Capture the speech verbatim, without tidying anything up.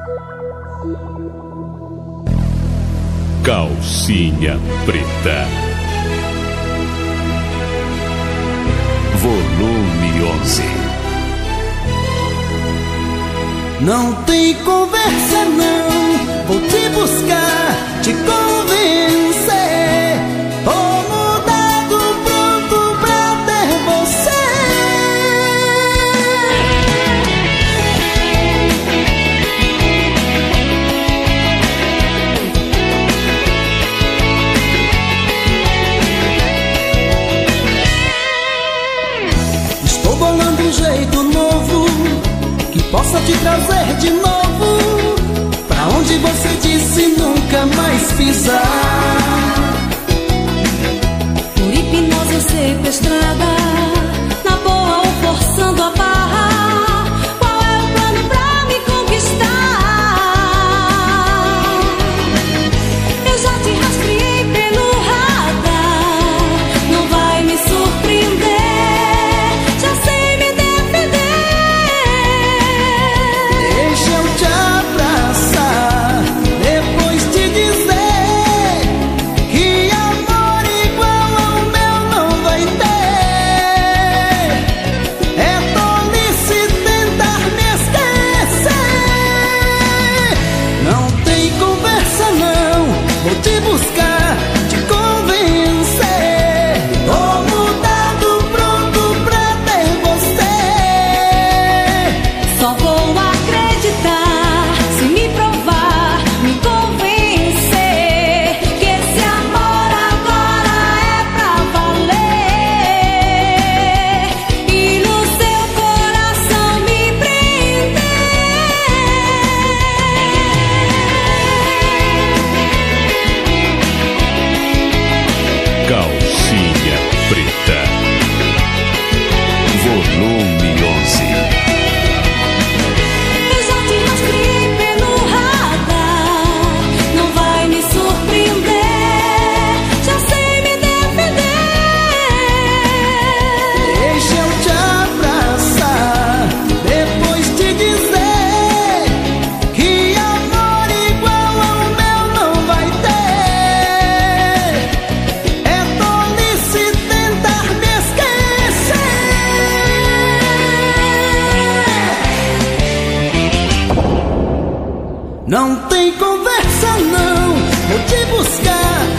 Calcinha Preta, volume onze. Não tem conversa não, vou te buscar, te convencer. Tô mudado, pronto pra ter você. Estou bolando um jeito novo que possa te trazer de novo pra onde você disse nunca mais pisar. Por hipnose ou sequestrada, na boa ou forçando a barra, qual é o plano pra me conquistar? Eu já te rastreei pelo radar, não vai me surpreender. Calcinha Preta, volume onze. Eu já te rastreei pelo radar, não vai me surpreender. Já sei me defender. Deixa eu te abraçar, depois te dizer que amor igual ao meu não vai ter. Não tem conversa não, vou te buscar,